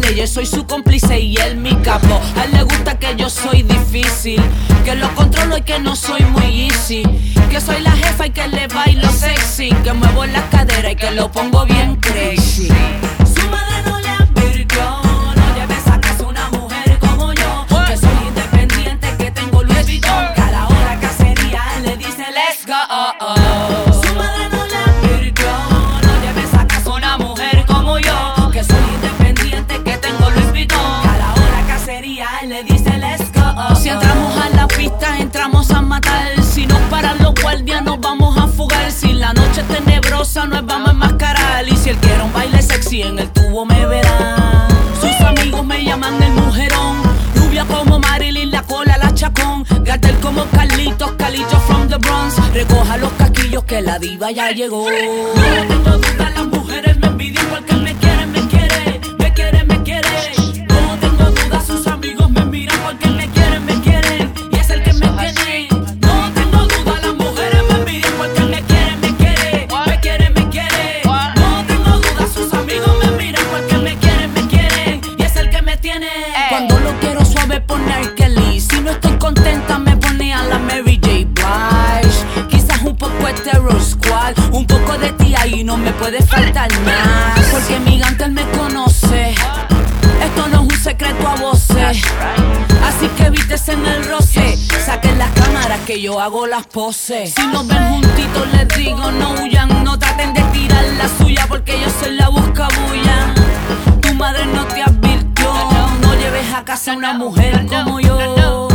que yo soy su cómplice y él mi capo. A él le gusta que yo soy difícil, que lo controlo y que no soy muy easy, que soy la jefa y que le bailo sexy, que muevo la cadera y que lo pongo bien crazy. Su madre no le advirtió, no lleves a casa una mujer como yo, que soy independiente, que tengo Louis Vuitton, que a la hora cacería él le dice let's go. Su madre no le advirtió, no lleves a casa una mujer como yo, que soy independiente, que tengo Louis Vuitton, que a la hora cacería él le dice let's go. Si entramos a la pista entramos a matar, si nos paran los guardias nos vamos a fugar, si la noche es tenebrosa nos vamos a enmascarar, y si él quiere un baile sexy en el tubo me verán. Sus amigos me llaman el mujerón, rubia como Marilyn, la cola la chacón, Gatel como Carlitos, Carlitos from the Bronx, recoja los casquillos que la diva ya llegó. No tengo duda, las mujeres me envidian porque me quieren, me quiere, me quiere, me quiere. No tengo duda, sus amigos me miran porque me quieren, me quieren, y es el que me tiene. No tengo duda, las mujeres me envidian porque me quieren, me quiere, me quiere, me quiere. No tengo duda, sus amigos me miran porque me quieren, y es el que me tiene. Cuando lo quiero suave pone a Kelly, si no estoy contenta me pone a la Mary J. Blige, quizás un poco de Terror Squad, un poco de tía y no me puede faltar más, porque mi gantel me conoce, esto no es un secreto a voces, así que evites en el roce, saquen las cámaras que yo hago las poses. Si nos ven juntitos les digo no huyan, no traten de tirar la suya porque yo soy la buscabulla. Tu madre no te advirtió, no lleves a casa una mujer como yo.